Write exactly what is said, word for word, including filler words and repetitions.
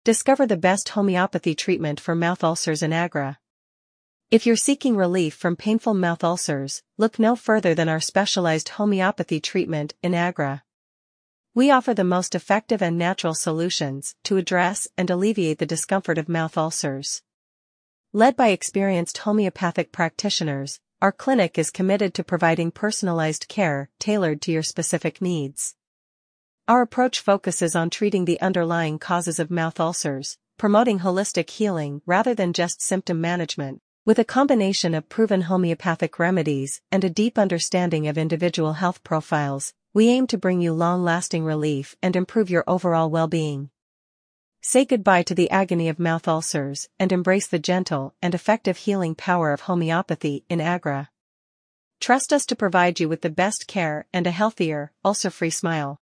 Discover the best homeopathy treatment for mouth ulcers in Agra. If you're seeking relief from painful mouth ulcers, look no further than our specialized homeopathy treatment in Agra. We offer the most effective and natural solutions to address and alleviate the discomfort of mouth ulcers. Led by experienced homeopathic practitioners, our clinic is committed to providing personalized care tailored to your specific needs. Our approach focuses on treating the underlying causes of mouth ulcers, promoting holistic healing rather than just symptom management. With a combination of proven homeopathic remedies and a deep understanding of individual health profiles, we aim to bring you long-lasting relief and improve your overall well-being. Say goodbye to the agony of mouth ulcers and embrace the gentle and effective healing power of homeopathy in Agra. Trust us to provide you with the best care and a healthier, ulcer-free smile.